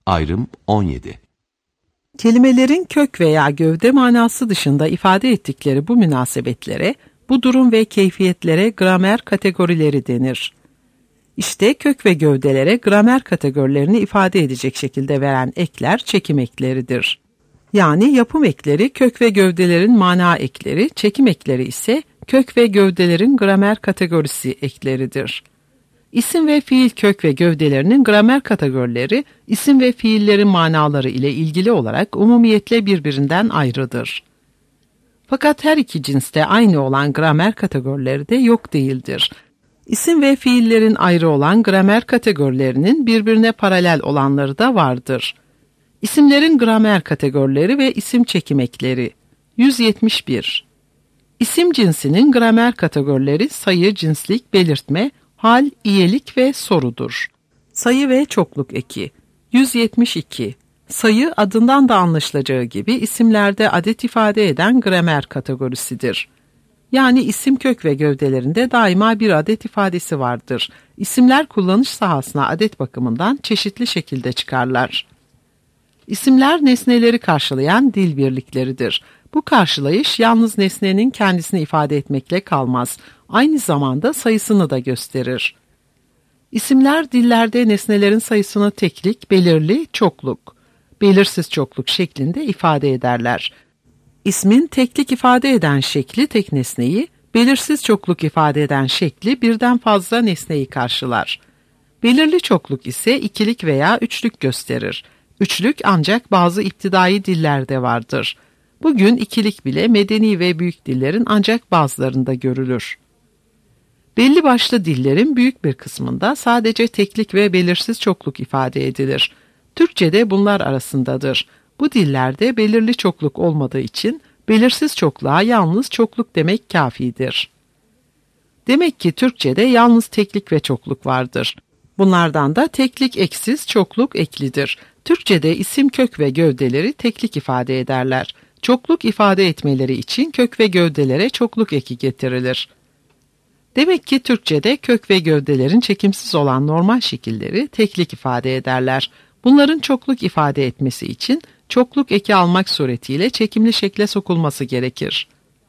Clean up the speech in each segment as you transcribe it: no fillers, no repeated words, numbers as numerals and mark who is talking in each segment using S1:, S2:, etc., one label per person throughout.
S1: Ayrım 17.
S2: Kelimelerin kök veya gövde manası dışında ifade ettikleri bu münasebetlere, bu durum ve keyfiyetlere gramer kategorileri denir. İşte kök ve gövdelere gramer kategorilerini ifade edecek şekilde veren ekler çekim ekleridir. Yani yapım ekleri kök ve gövdelerin mana ekleri, çekim ekleri ise kök ve gövdelerin gramer kategorisi ekleridir. İsim ve fiil kök ve gövdelerinin gramer kategorileri, isim ve fiillerin manaları ile ilgili olarak umumiyetle birbirinden ayrıdır. Fakat her iki cinste aynı olan gramer kategorileri de yok değildir. İsim ve fiillerin ayrı olan gramer kategorilerinin birbirine paralel olanları da vardır. İsimlerin gramer kategorileri ve isim çekim ekleri. 171. İsim cinsinin gramer kategorileri sayı, cinslik, belirtme, hal, iyelik ve sorudur. Sayı ve çokluk eki. 172. Sayı adından da anlaşılacağı gibi isimlerde adet ifade eden gramer kategorisidir. Yani isim kök ve gövdelerinde daima bir adet ifadesi vardır. İsimler kullanış sahasına adet bakımından çeşitli şekilde çıkarlar. İsimler nesneleri karşılayan dil birlikleridir. Bu karşılayış yalnız nesnenin kendisini ifade etmekle kalmaz. Aynı zamanda sayısını da gösterir. İsimler dillerde nesnelerin sayısını teklik, belirli, çokluk, belirsiz çokluk şeklinde ifade ederler. İsmin teklik ifade eden şekli tek nesneyi, belirsiz çokluk ifade eden şekli birden fazla nesneyi karşılar. Belirli çokluk ise ikilik veya üçlük gösterir. Üçlük ancak bazı iptidai dillerde vardır. Bugün ikilik bile medeni ve büyük dillerin ancak bazılarında görülür. Belli başlı dillerin büyük bir kısmında sadece teklik ve belirsiz çokluk ifade edilir. Türkçe'de bunlar arasındadır. Bu dillerde belirli çokluk olmadığı için belirsiz çokluğa yalnız çokluk demek kafidir. Demek ki Türkçe'de yalnız teklik ve çokluk vardır. Bunlardan da teklik eksiz, çokluk eklidir. Türkçe'de isim kök ve gövdeleri teklik ifade ederler. Çokluk ifade etmeleri için kök ve gövdelere çokluk eki getirilir. Demek ki Türkçe'de kök ve gövdelerin çekimsiz olan normal şekilleri teklik ifade ederler. Bunların çokluk ifade etmesi için çokluk eki almak suretiyle çekimli şekle sokulması gerekir.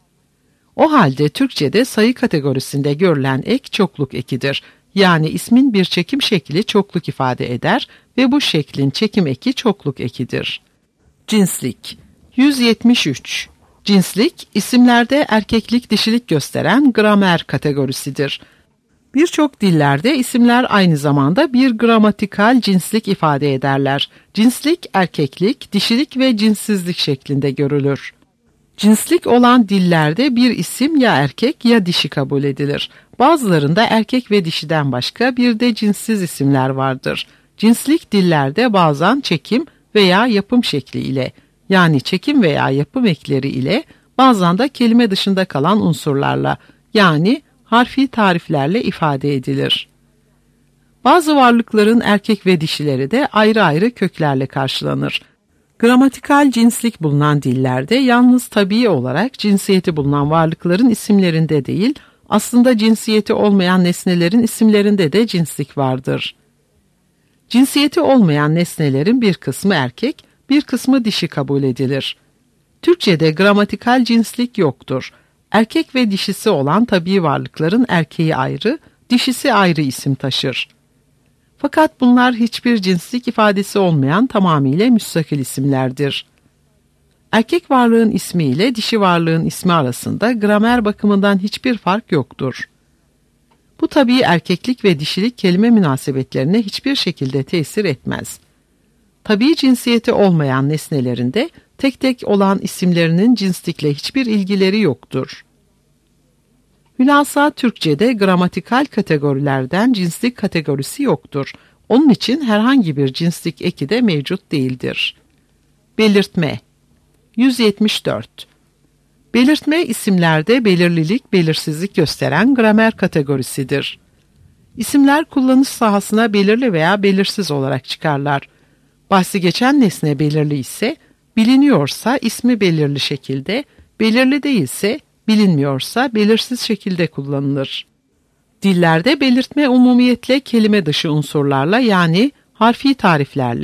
S2: O halde Türkçe'de sayı kategorisinde görülen ek çokluk ekidir. Yani ismin bir çekim şekli çokluk ifade eder ve bu şeklin çekim eki çokluk ekidir. Cinslik. 173. Cinslik, isimlerde erkeklik, dişilik gösteren gramer kategorisidir. Birçok dillerde isimler aynı zamanda bir gramatikal cinslik ifade ederler. Cinslik, erkeklik, dişilik ve cinssizlik şeklinde görülür. Cinslik olan dillerde bir isim ya erkek ya dişi kabul edilir. Bazılarında erkek ve dişiden başka bir de cinssiz isimler vardır. Cinslik dillerde bazen çekim veya yapım şekli ile, yani çekim veya yapım ekleri ile, bazen de kelime dışında kalan unsurlarla, yani harfi tariflerle ifade edilir. Bazı varlıkların erkek ve dişileri de ayrı ayrı köklerle karşılanır. Gramatikal cinslik bulunan dillerde yalnız tabii olarak cinsiyeti bulunan varlıkların isimlerinde değil, aslında cinsiyeti olmayan nesnelerin isimlerinde de cinslik vardır. Cinsiyeti olmayan nesnelerin bir kısmı erkek, bir kısmı dişi kabul edilir. Türkçe'de gramatikal cinslik yoktur. Erkek ve dişisi olan tabii varlıkların erkeği ayrı, dişisi ayrı isim taşır. Fakat bunlar hiçbir cinslik ifadesi olmayan tamamıyla müstakil isimlerdir. Erkek varlığın ismi ile dişi varlığın ismi arasında gramer bakımından hiçbir fark yoktur. Bu tabii erkeklik ve dişilik kelime münasebetlerine hiçbir şekilde tesir etmez. Tabii cinsiyeti olmayan nesnelerinde tek tek olan isimlerinin cinslikle hiçbir ilgileri yoktur. Hülasa Türkçe'de gramatikal kategorilerden cinslik kategorisi yoktur. Onun için herhangi bir cinslik eki de mevcut değildir. Belirtme. 174. Belirtme isimlerde belirlilik, belirsizlik gösteren gramer kategorisidir. İsimler kullanış sahasına belirli veya belirsiz olarak çıkarlar. Bahsi geçen nesne belirli ise, biliniyorsa ismi belirli şekilde, belirli değilse, bilinmiyorsa belirsiz şekilde kullanılır. Dillerde belirtme umumiyetle kelime dışı unsurlarla, yani harfi tariflerle,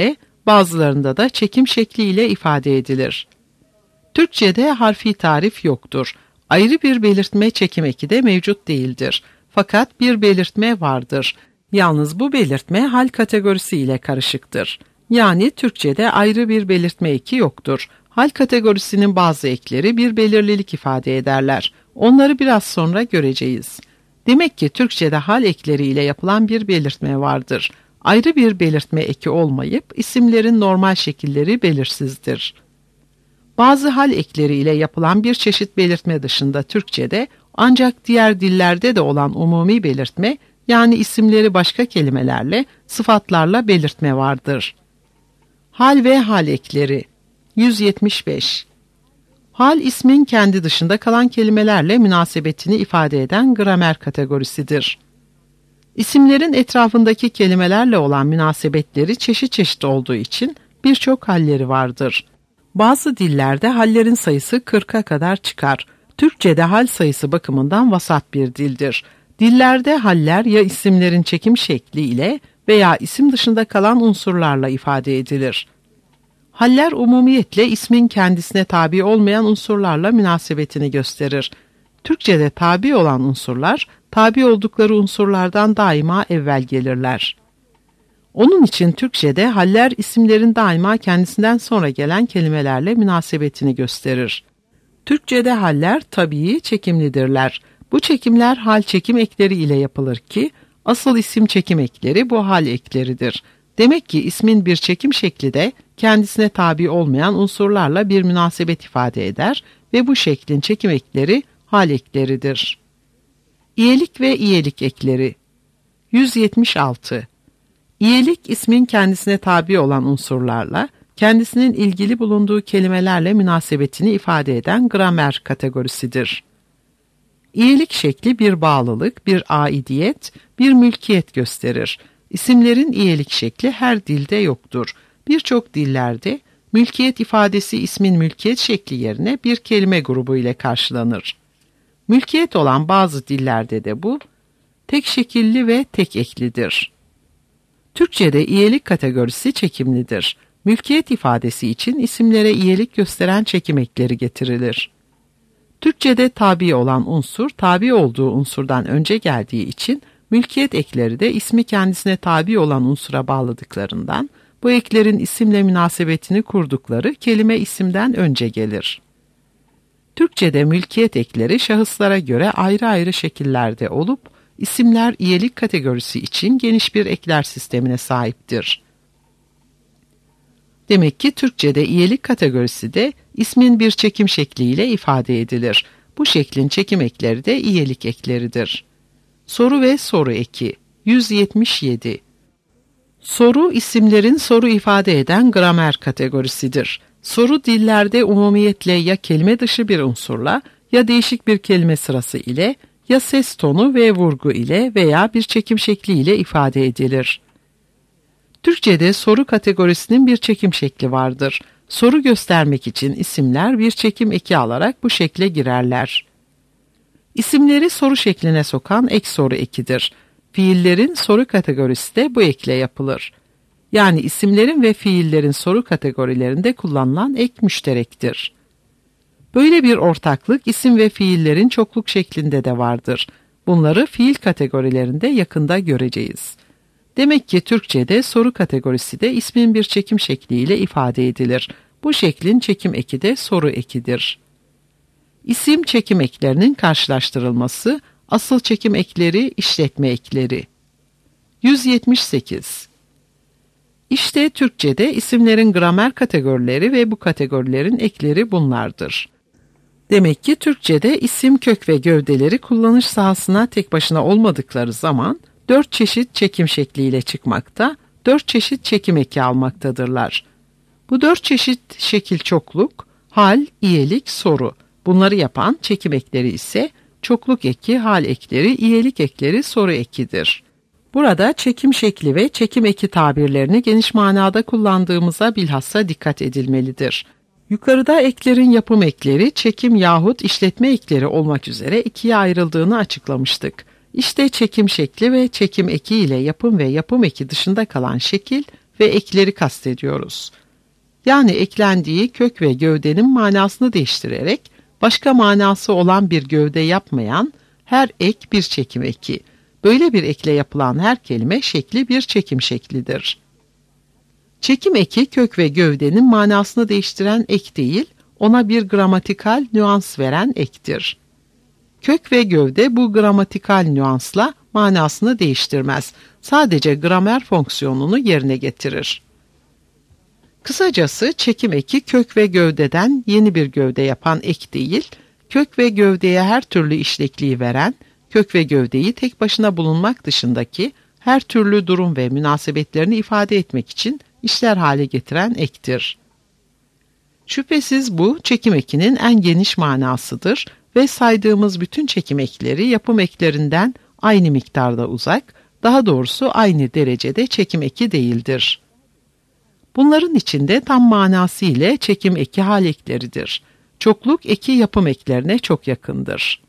S2: bazılarında da çekim şekli ile ifade edilir. Türkçe'de harfi tarif yoktur. Ayrı bir belirtme çekim eki de mevcut değildir. Fakat bir belirtme vardır. Yalnız bu belirtme hal kategorisi ile karışıktır. Yani Türkçe'de ayrı bir belirtme eki yoktur. Hal kategorisinin bazı ekleri bir belirlilik ifade ederler. Onları biraz sonra göreceğiz. Demek ki Türkçe'de hal ekleri ile yapılan bir belirtme vardır. Ayrı bir belirtme eki olmayıp isimlerin normal şekilleri belirsizdir. Bazı hal ekleri ile yapılan bir çeşit belirtme dışında Türkçe'de ancak diğer dillerde de olan umumi belirtme, yani isimleri başka kelimelerle, sıfatlarla belirtme vardır. Hal ve hal ekleri 175. Hal ismin kendi dışında kalan kelimelerle münasebetini ifade eden gramer kategorisidir. İsimlerin etrafındaki kelimelerle olan münasebetleri çeşit çeşit olduğu için birçok halleri vardır. Bazı dillerde hallerin sayısı 40'a kadar çıkar. Türkçe'de hal sayısı bakımından vasat bir dildir. Dillerde haller ya isimlerin çekim şekli ile veya isim dışında kalan unsurlarla ifade edilir. Haller umumiyetle ismin kendisine tabi olmayan unsurlarla münasebetini gösterir. Türkçe'de tabi olan unsurlar, tabi oldukları unsurlardan daima evvel gelirler. Onun için Türkçe'de haller isimlerin daima kendisinden sonra gelen kelimelerle münasebetini gösterir. Türkçe'de haller tabii çekimlidirler. Bu çekimler hal çekim ekleri ile yapılır ki, asıl isim çekim ekleri bu hal ekleridir. Demek ki ismin bir çekim şekli de kendisine tabi olmayan unsurlarla bir münasebet ifade eder ve bu şeklin çekim ekleri hal ekleridir. İyelik ve iyelik ekleri 176. İyelik ismin kendisine tabi olan unsurlarla, kendisinin ilgili bulunduğu kelimelerle münasebetini ifade eden gramer kategorisidir. İyelik şekli bir bağlılık, bir aidiyet, bir mülkiyet gösterir. İsimlerin iyelik şekli her dilde yoktur. Birçok dillerde mülkiyet ifadesi ismin mülkiyet şekli yerine bir kelime grubu ile karşılanır. Mülkiyet olan bazı dillerde de bu tek şekilli ve tek eklidir. Türkçe'de iyelik kategorisi çekimlidir. Mülkiyet ifadesi için isimlere iyelik gösteren çekim ekleri getirilir. Türkçe'de tabi olan unsur, tabi olduğu unsurdan önce geldiği için mülkiyet ekleri de ismi kendisine tabi olan unsura bağladıklarından, bu eklerin isimle münasebetini kurdukları kelime isimden önce gelir. Türkçe'de mülkiyet ekleri şahıslara göre ayrı ayrı şekillerde olup, isimler iyelik kategorisi için geniş bir ekler sistemine sahiptir. Demek ki Türkçe'de iyelik kategorisi de ismin bir çekim şekliyle ifade edilir. Bu şeklin çekim ekleri de iyelik ekleridir. Soru ve soru eki 177. Soru isimlerin soru ifade eden gramer kategorisidir. Soru dillerde umumiyetle ya kelime dışı bir unsurla ya değişik bir kelime sırası ile ya ses tonu ve vurgu ile veya bir çekim şekli ile ifade edilir. Türkçe'de soru kategorisinin bir çekim şekli vardır. Soru göstermek için isimler bir çekim eki alarak bu şekle girerler. İsimleri soru şekline sokan ek soru ekidir. Fiillerin soru kategorisi de bu ekle yapılır. Yani isimlerin ve fiillerin soru kategorilerinde kullanılan ek müşterektir. Böyle bir ortaklık isim ve fiillerin çokluk şeklinde de vardır. Bunları fiil kategorilerinde yakında göreceğiz. Demek ki Türkçe'de soru kategorisi de ismin bir çekim şekliyle ifade edilir. Bu şeklin çekim eki de soru ekidir. İsim çekim eklerinin karşılaştırılması, asıl çekim ekleri, işletme ekleri. 178. İşte Türkçe'de isimlerin gramer kategorileri ve bu kategorilerin ekleri bunlardır. Demek ki Türkçe'de isim kök ve gövdeleri kullanış sahasına tek başına olmadıkları zaman 4 çeşit çekim şekliyle çıkmakta, 4 çeşit çekim eki almaktadırlar. Bu 4 çeşit şekil çokluk, hal, iyelik, soru. Bunları yapan çekim ekleri ise çokluk eki, hal ekleri, iyelik ekleri, soru ekidir. Burada çekim şekli ve çekim eki tabirlerini geniş manada kullandığımıza bilhassa dikkat edilmelidir. Yukarıda eklerin yapım ekleri, çekim yahut işletme ekleri olmak üzere ikiye ayrıldığını açıklamıştık. İşte çekim şekli ve çekim eki ile yapım ve yapım eki dışında kalan şekil, ve ekleri kastediyoruz. Yani eklendiği kök ve gövdenin manasını değiştirerek başka manası olan bir gövde yapmayan her ek bir çekim eki. Böyle bir ekle yapılan her kelime şekli bir çekim şeklidir. Çekim eki kök ve gövdenin manasını değiştiren ek değil, ona bir gramatikal nüans veren ektir. Kök ve gövde bu gramatikal nüansla manasını değiştirmez. Sadece gramer fonksiyonunu yerine getirir. Kısacası çekim eki kök ve gövdeden yeni bir gövde yapan ek değil, kök ve gövdeye her türlü işlekliği veren, kök ve gövdeyi tek başına bulunmak dışındaki her türlü durum ve münasebetlerini ifade etmek için işler hale getiren ektir. Şüphesiz bu çekim ekinin en geniş manasıdır ve saydığımız bütün çekim ekleri yapım eklerinden aynı miktarda uzak, daha doğrusu aynı derecede çekim eki değildir. Bunların içinde tam manası ile çekim eki hal ekleridir. Çokluk eki yapım eklerine çok yakındır.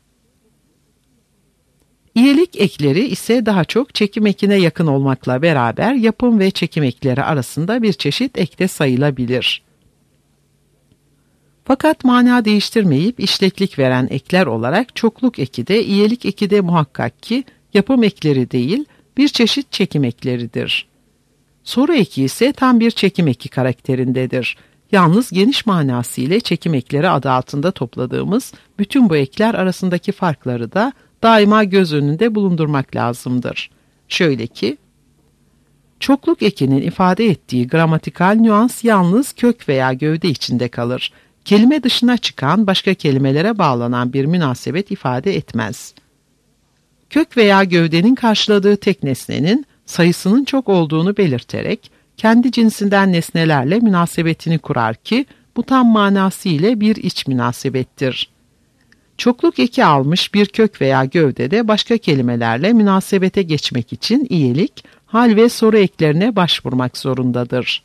S2: İyelik ekleri ise daha çok çekim ekine yakın olmakla beraber yapım ve çekim ekleri arasında bir çeşit ekte sayılabilir. Fakat mana değiştirmeyip işleklik veren ekler olarak çokluk eki de iyelik eki de muhakkak ki yapım ekleri değil, bir çeşit çekim ekleridir. Soru eki ise tam bir çekim eki karakterindedir. Yalnız geniş manası ile çekim ekleri adı altında topladığımız bütün bu ekler arasındaki farkları da daima göz önünde bulundurmak lazımdır. Şöyle ki, çokluk ekinin ifade ettiği gramatikal nüans yalnız kök veya gövde içinde kalır. Kelime dışına çıkan, başka kelimelere bağlanan bir münasebet ifade etmez. Kök veya gövdenin karşıladığı tek nesnenin sayısının çok olduğunu belirterek, kendi cinsinden nesnelerle münasebetini kurar ki, bu tam manası ile bir iç münasebettir. Çokluk eki almış bir kök veya gövdede başka kelimelerle münasebete geçmek için iyelik, hal ve soru eklerine başvurmak zorundadır.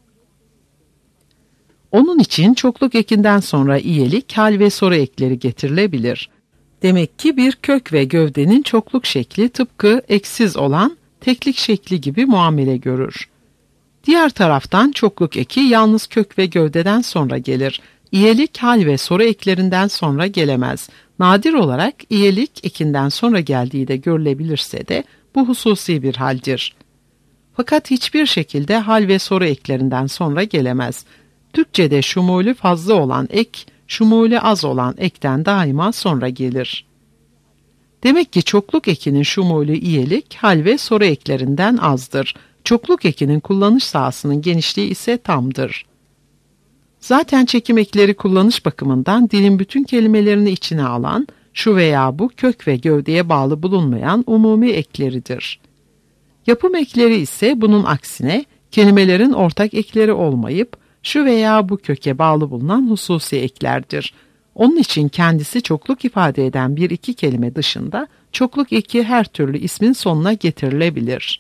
S2: Onun için çokluk ekinden sonra iyelik, hal ve soru ekleri getirilebilir. Demek ki bir kök ve gövdenin çokluk şekli tıpkı eksiz olan teklik şekli gibi muamele görür. Diğer taraftan çokluk eki yalnız kök ve gövdeden sonra gelir. İyelik, hal ve soru eklerinden sonra gelemez. Nadir olarak iyelik ekinden sonra geldiği de görülebilirse de bu hususi bir haldir. Fakat hiçbir şekilde hal ve soru eklerinden sonra gelemez. Türkçe'de şumulü fazla olan ek, şumulü az olan ekten daima sonra gelir. Demek ki çokluk ekinin şumulü iyelik, hal ve soru eklerinden azdır. Çokluk ekinin kullanış sahasının genişliği ise tamdır. Zaten çekim ekleri kullanış bakımından dilin bütün kelimelerini içine alan, şu veya bu kök ve gövdeye bağlı bulunmayan umumi ekleridir. Yapım ekleri ise bunun aksine kelimelerin ortak ekleri olmayıp, şu veya bu köke bağlı bulunan hususi eklerdir. Onun için kendisi çokluk ifade eden bir iki kelime dışında çokluk eki her türlü ismin sonuna getirilebilir.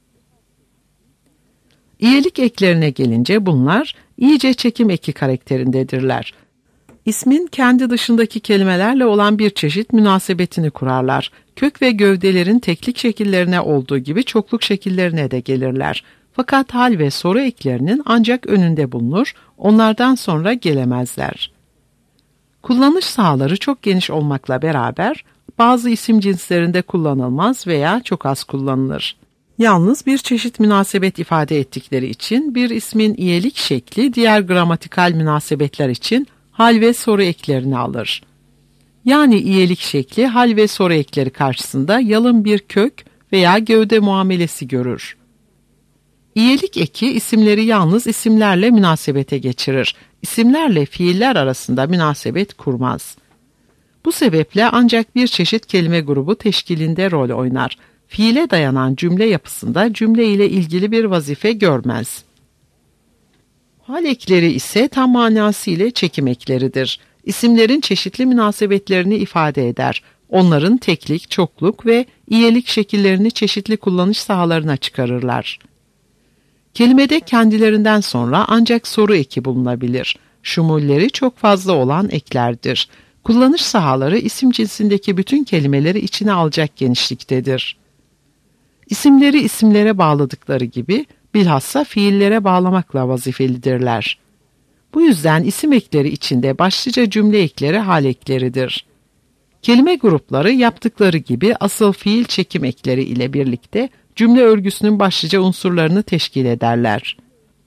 S2: İyelik eklerine gelince bunlar iyice çekim eki karakterindedirler. İsmin kendi dışındaki kelimelerle olan bir çeşit münasebetini kurarlar. Kök ve gövdelerin teklik şekillerine olduğu gibi çokluk şekillerine de gelirler. Fakat hal ve soru eklerinin ancak önünde bulunur, onlardan sonra gelemezler. Kullanış sahaları çok geniş olmakla beraber bazı isim cinslerinde kullanılmaz veya çok az kullanılır. Yalnız bir çeşit münasebet ifade ettikleri için bir ismin iyelik şekli diğer gramatikal münasebetler için hal ve soru eklerini alır. Yani iyelik şekli hal ve soru ekleri karşısında yalın bir kök veya gövde muamelesi görür. İyelik eki isimleri yalnız isimlerle münasebete geçirir. İsimlerle fiiller arasında münasebet kurmaz. Bu sebeple ancak bir çeşit kelime grubu teşkilinde rol oynar. Fiile dayanan cümle yapısında cümle ile ilgili bir vazife görmez. Hal ekleri ise tam manasıyla çekim ekleridir. İsimlerin çeşitli münasebetlerini ifade eder. Onların teklik, çokluk ve iyelik şekillerini çeşitli kullanış sahalarına çıkarırlar. Kelimede kendilerinden sonra ancak soru eki bulunabilir. Şumulleri çok fazla olan eklerdir. Kullanış sahaları isim cinsindeki bütün kelimeleri içine alacak genişliktedir. İsimleri isimlere bağladıkları gibi bilhassa fiillere bağlamakla vazifelidirler. Bu yüzden isim ekleri içinde başlıca cümle ekleri hal ekleridir. Kelime grupları yaptıkları gibi asıl fiil çekim ekleri ile birlikte cümle örgüsünün başlıca unsurlarını teşkil ederler.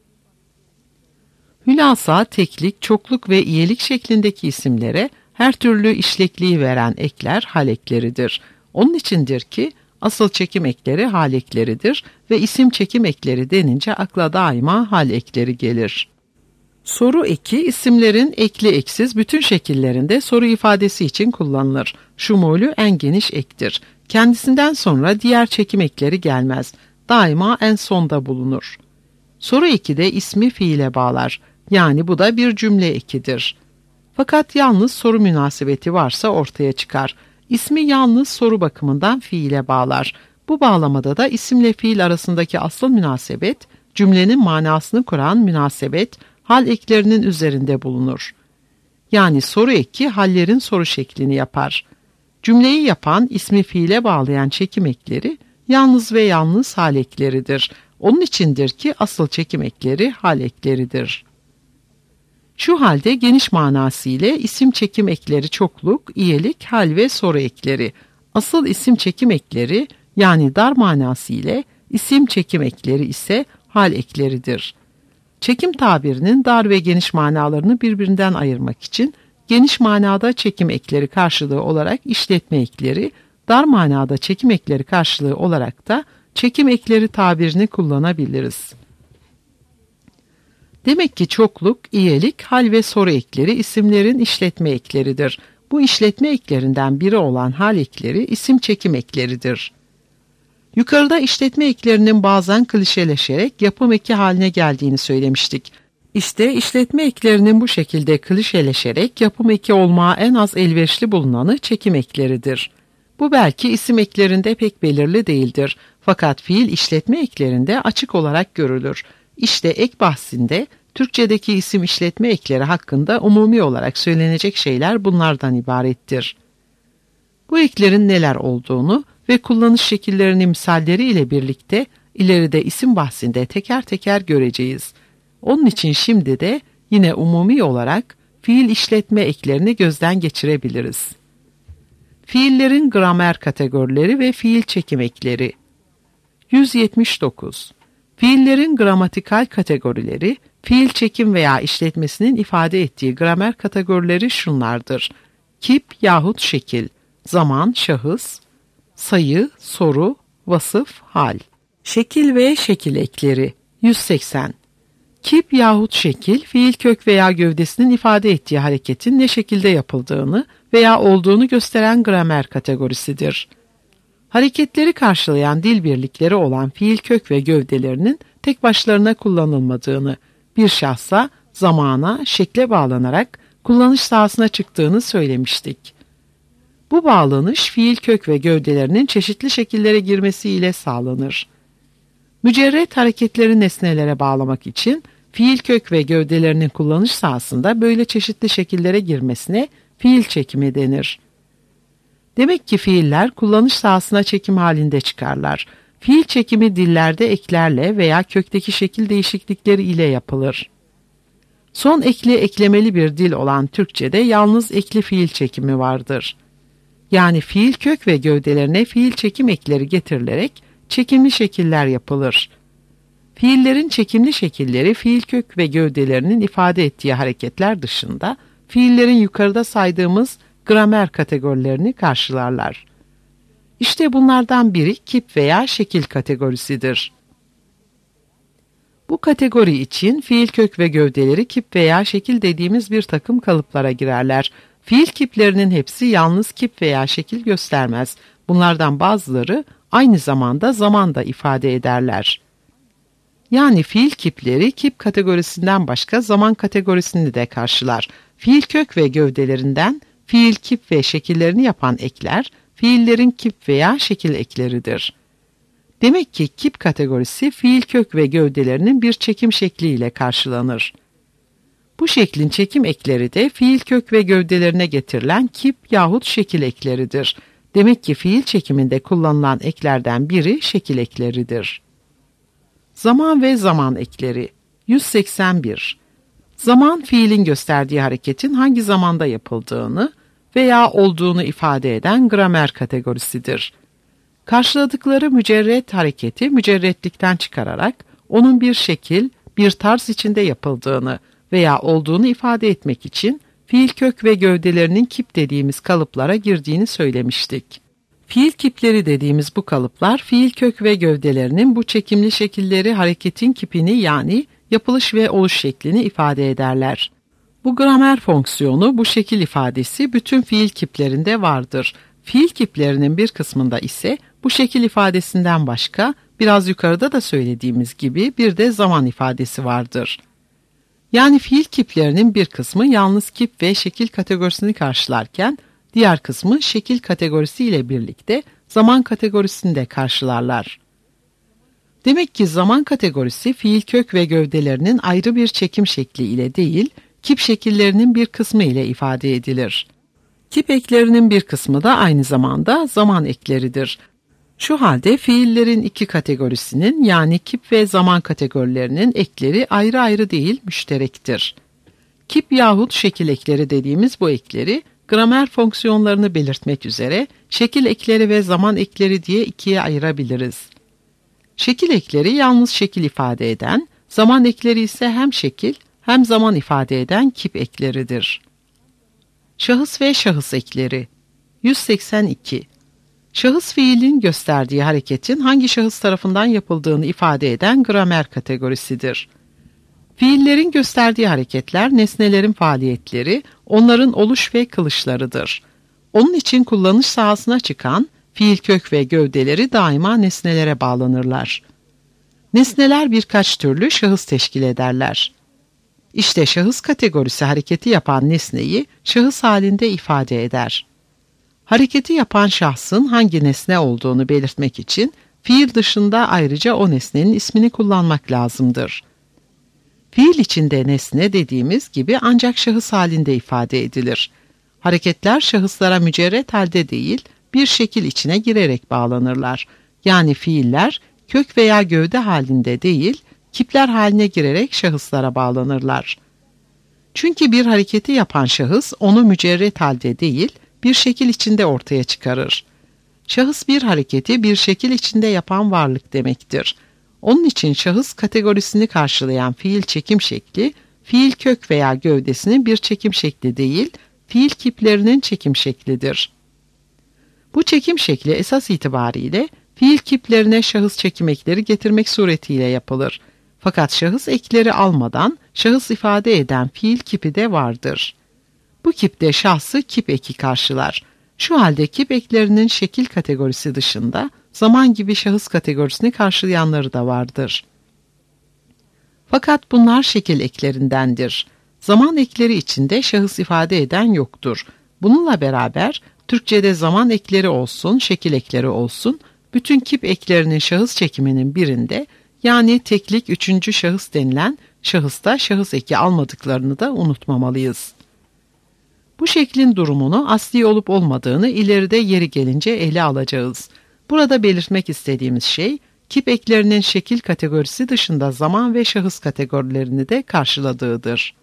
S2: Hülasa, teklik, çokluk ve iyelik şeklindeki isimlere her türlü işlekliği veren ekler hal ekleridir. Onun içindir ki asıl çekim ekleri hal ekleridir ve isim çekim ekleri denince akla daima hal ekleri gelir. Soru eki isimlerin ekli eksiz bütün şekillerinde soru ifadesi için kullanılır. Şumulü en geniş ektir. Kendisinden sonra diğer çekim ekleri gelmez. Daima en sonda bulunur. Soru eki de ismi fiile bağlar. Yani bu da bir cümle ekidir. Fakat yalnız soru münasebeti varsa ortaya çıkar. İsmi yalnız soru bakımından fiile bağlar. Bu bağlamada da isimle fiil arasındaki asıl münasebet, cümlenin manasını kuran münasebet, hal eklerinin üzerinde bulunur. Yani soru eki hallerin soru şeklini yapar. Cümleyi yapan, ismi fiile bağlayan çekim ekleri yalnız ve yalnız hal ekleridir. Onun içindir ki asıl çekim ekleri hal ekleridir. Şu halde geniş manası ile isim çekim ekleri çokluk, iyelik, hal ve soru ekleri. Asıl isim çekim ekleri yani dar manası ile isim çekim ekleri ise hal ekleridir. Çekim tabirinin dar ve geniş manalarını birbirinden ayırmak için geniş manada çekim ekleri karşılığı olarak işletme ekleri, dar manada çekim ekleri karşılığı olarak da çekim ekleri tabirini kullanabiliriz. Demek ki çokluk, iyelik, hal ve soru ekleri isimlerin işletme ekleridir. Bu işletme eklerinden biri olan hal ekleri isim çekim ekleridir. Yukarıda işletme eklerinin bazen klişeleşerek yapım eki haline geldiğini söylemiştik. İşte işletme eklerinin bu şekilde klişeleşerek yapım eki olmaya en az elverişli bulunanı çekim ekleridir. Bu belki isim eklerinde pek belirli değildir. Fakat fiil işletme eklerinde açık olarak görülür. İşte ek bahsinde Türkçedeki isim işletme ekleri hakkında umumi olarak söylenecek şeyler bunlardan ibarettir. Bu eklerin neler olduğunu ve kullanış şekillerinin misalleri ile birlikte ileride isim bahsinde teker teker göreceğiz. Onun için şimdi de yine umumi olarak fiil işletme eklerini gözden geçirebiliriz. Fiillerin gramer kategorileri ve fiil çekim ekleri. 179. Fiillerin gramatikal kategorileri, fiil çekim veya işletmesinin ifade ettiği gramer kategorileri şunlardır: kip yahut şekil, zaman, şahıs, sayı, soru, vasıf, hal. Şekil ve şekil ekleri. 180. Kip yahut şekil, fiil kök veya gövdesinin ifade ettiği hareketin ne şekilde yapıldığını veya olduğunu gösteren gramer kategorisidir. Hareketleri karşılayan dil birlikleri olan fiil kök ve gövdelerinin tek başlarına kullanılmadığını, bir şahsa, zamana, şekle bağlanarak kullanış sahasına çıktığını söylemiştik. Bu bağlanış fiil kök ve gövdelerinin çeşitli şekillere girmesiyle sağlanır. Mücerret hareketleri nesnelere bağlamak için fiil kök ve gövdelerinin kullanış sahasında böyle çeşitli şekillere girmesine fiil çekimi denir. Demek ki fiiller kullanış sahasına çekim halinde çıkarlar. Fiil çekimi dillerde eklerle veya kökteki şekil değişiklikleri ile yapılır. Son ekli eklemeli bir dil olan Türkçe'de yalnız ekli fiil çekimi vardır. Yani fiil kök ve gövdelerine fiil çekim ekleri getirilerek çekimli şekiller yapılır. Fiillerin çekimli şekilleri fiil kök ve gövdelerinin ifade ettiği hareketler dışında fiillerin yukarıda saydığımız gramer kategorilerini karşılarlar. İşte bunlardan biri kip veya şekil kategorisidir. Bu kategori için fiil kök ve gövdeleri kip veya şekil dediğimiz bir takım kalıplara girerler. Fiil kiplerinin hepsi yalnız kip veya şekil göstermez. Bunlardan bazıları aynı zamanda zaman da ifade ederler. Yani fiil kipleri kip kategorisinden başka zaman kategorisini de karşılar. Fiil kök ve gövdelerinden fiil kip ve şekillerini yapan ekler, fiillerin kip veya şekil ekleridir. Demek ki kip kategorisi fiil kök ve gövdelerinin bir çekim şekliyle karşılanır. Bu şeklin çekim ekleri de fiil kök ve gövdelerine getirilen kip yahut şekil ekleridir. Demek ki fiil çekiminde kullanılan eklerden biri şekil ekleridir. Zaman ve zaman ekleri. 181. Zaman, fiilin gösterdiği hareketin hangi zamanda yapıldığını veya olduğunu ifade eden gramer kategorisidir. Karşıladıkları mücerret hareketi mücerretlikten çıkararak onun bir şekil, bir tarz içinde yapıldığını veya olduğunu ifade etmek için fiil kök ve gövdelerinin kip dediğimiz kalıplara girdiğini söylemiştik. Fiil kipleri dediğimiz bu kalıplar, fiil kök ve gövdelerinin bu çekimli şekilleri hareketin kipini yani yapılış ve oluş şeklini ifade ederler. Bu gramer fonksiyonu, bu şekil ifadesi bütün fiil kiplerinde vardır. Fiil kiplerinin bir kısmında ise bu şekil ifadesinden başka, biraz yukarıda da söylediğimiz gibi bir de zaman ifadesi vardır. Yani fiil kiplerinin bir kısmı yalnız kip ve şekil kategorisini karşılarken, diğer kısmı şekil kategorisi ile birlikte zaman kategorisini de karşılarlar. Demek ki zaman kategorisi fiil kök ve gövdelerinin ayrı bir çekim şekli ile değil, kip şekillerinin bir kısmı ile ifade edilir. Kip eklerinin bir kısmı da aynı zamanda zaman ekleridir. Şu halde fiillerin iki kategorisinin yani kip ve zaman kategorilerinin ekleri ayrı ayrı değil, müşterektir. Kip yahut şekil ekleri dediğimiz bu ekleri, gramer fonksiyonlarını belirtmek üzere şekil ekleri ve zaman ekleri diye ikiye ayırabiliriz. Şekil ekleri yalnız şekil ifade eden, zaman ekleri ise hem şekil hem zaman ifade eden kip ekleridir. Şahıs ve şahıs ekleri. 182. Şahıs fiilin gösterdiği hareketin hangi şahıs tarafından yapıldığını ifade eden gramer kategorisidir. Fiillerin gösterdiği hareketler nesnelerin faaliyetleri, onların oluş ve kılışlarıdır. Onun için kullanış sahasına çıkan fiil kök ve gövdeleri daima nesnelere bağlanırlar. Nesneler birkaç türlü şahıs teşkil ederler. İşte şahıs kategorisi hareketi yapan nesneyi şahıs halinde ifade eder. Hareketi yapan şahsın hangi nesne olduğunu belirtmek için fiil dışında ayrıca o nesnenin ismini kullanmak lazımdır. Fiil içinde nesne dediğimiz gibi ancak şahıs halinde ifade edilir. Hareketler şahıslara mücerret halde değil, bir şekil içine girerek bağlanırlar. Yani fiiller kök veya gövde halinde değil, kipler haline girerek şahıslara bağlanırlar. Çünkü bir hareketi yapan şahıs onu mücerret halde değil, bir şekil içinde ortaya çıkarır. Şahıs bir hareketi bir şekil içinde yapan varlık demektir. Onun için şahıs kategorisini karşılayan fiil çekim şekli, fiil kök veya gövdesinin bir çekim şekli değil, fiil kiplerinin çekim şeklidir. Bu çekim şekli esas itibariyle fiil kiplerine şahıs çekim ekleri getirmek suretiyle yapılır. Fakat şahıs ekleri almadan şahıs ifade eden fiil kipi de vardır. Bu kipte şahsı kip eki karşılar. Şu halde kip eklerinin şekil kategorisi dışında zaman gibi şahıs kategorisini karşılayanları da vardır. Fakat bunlar şekil eklerindendir. Zaman ekleri içinde şahıs ifade eden yoktur. Bununla beraber Türkçe'de zaman ekleri olsun, şekil ekleri olsun, bütün kip eklerinin şahıs çekiminin birinde yani teklik üçüncü şahıs denilen şahısta şahıs eki almadıklarını da unutmamalıyız. Bu şeklin durumunu asli olup olmadığını ileride yeri gelince ele alacağız. Burada belirtmek istediğimiz şey, kip eklerinin şekil kategorisi dışında zaman ve şahıs kategorilerini de karşıladığıdır.